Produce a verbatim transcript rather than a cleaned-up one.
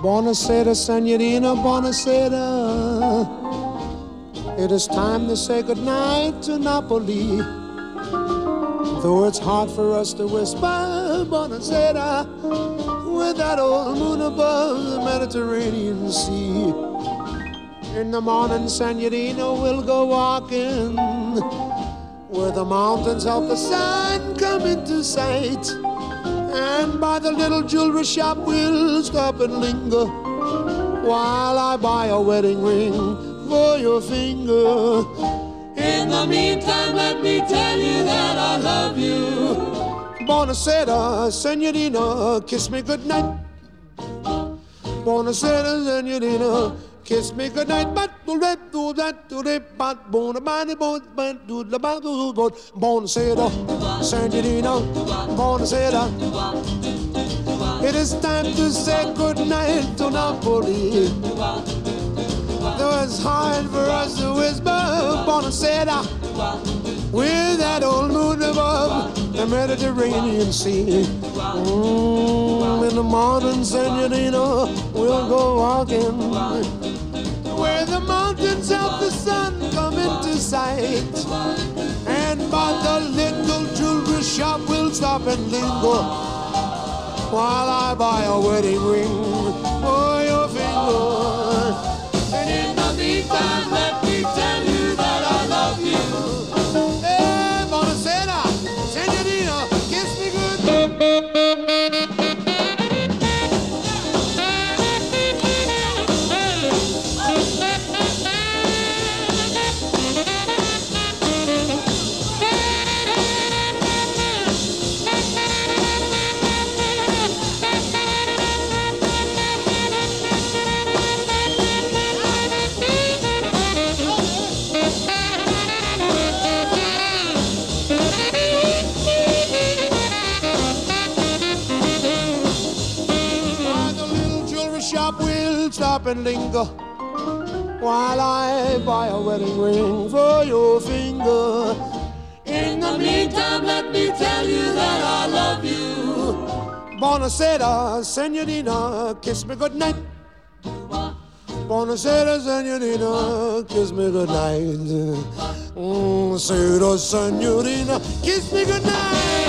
Buonasera, senorina, buonasera. It is time to say goodnight to Napoli. Though it's hard for us to whisper buonasera with that old moon above the Mediterranean Sea. In the morning, senorina, we'll go walking where the mountains help the sun come into sight. And by the little jewelry shop we'll stop and linger while I buy a wedding ring for your finger. In the meantime, let me tell you that I love you. Buonasera, senorina, kiss me goodnight. Buonasera, senorina, kiss me goodnight. But do that, do that, do that, but buonasera, buonasera, senorina, buonasera. It is time to say goodnight to Napoli. Though it's hard for us to whisper buonasera with that old moon above the Mediterranean Sea. Mm, in the morning, senorina, we'll go walking where the mountains help the sun come into sight. And by the little jewelry shop we'll stop and linger while I buy a wedding ring for your finger. And in the meantime, let me tell you that I love you. Hey, buonasera, senorina, kiss me good. Stop and linger while I buy a wedding ring for your finger. In the meantime, let me tell you that I love you. Buonasera, senorina, kiss me goodnight. Buonasera, senorina, kiss me goodnight. Mm, Buonasera, senorina, kiss me goodnight.